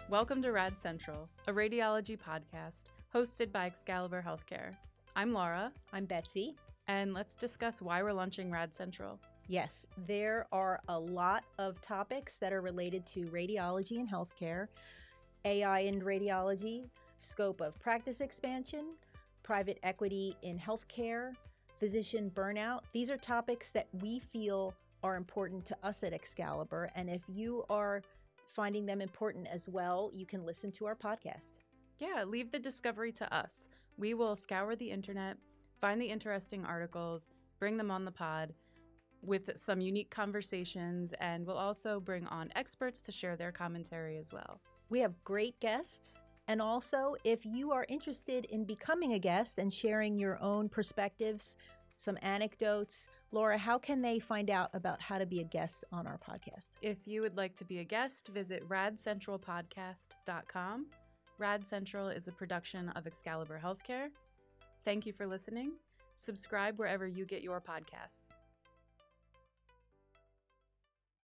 Welcome to Rad Central, a radiology podcast hosted by Excalibur Healthcare. I'm Laura. I'm Betsy. And let's discuss why we're launching Rad Central. Yes, there are a lot of topics that are related to radiology and healthcare, AI in radiology, scope of practice expansion, private equity in healthcare, physician burnout. These are topics that we feel are important to us at Excalibur. And if you are finding them important as well, you can listen to our podcast. Yeah, leave the discovery to us. We will scour the internet, find the interesting articles, bring them on the pod with some unique conversations, and we'll also bring on experts to share their commentary as well. We have great guests. And also, if you are interested in becoming a guest and sharing your own perspectives, some anecdotes, Laura, how can they find out about how to be a guest on our podcast? If you would like to be a guest, visit radcentralpodcast.com. Rad Central is a production of Excalibur Healthcare. Thank you for listening. Subscribe wherever you get your podcasts.